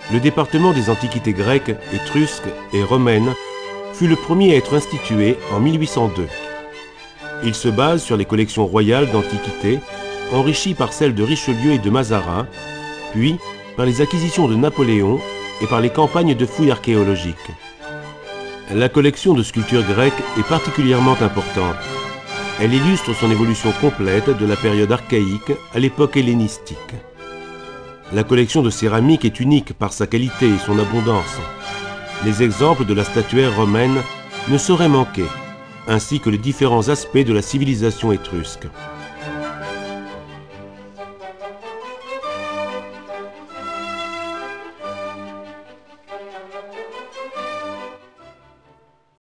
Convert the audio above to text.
Le département des antiquités grecques, étrusques et romaines fut le premier à être institué en 1802. Il se base sur les collections royales d'antiquités, enrichies par celles de Richelieu et de Mazarin, puis par les acquisitions de Napoléon et par les campagnes de fouilles archéologiques. La collection de sculptures grecques est particulièrement importante. Elle illustre son évolution complète de la période archaïque à l'époque hellénistique. La collection de céramique est unique par sa qualité et son abondance. Les exemples de la statuaire romaine ne sauraient manquer, ainsi que les différents aspects de la civilisation étrusque.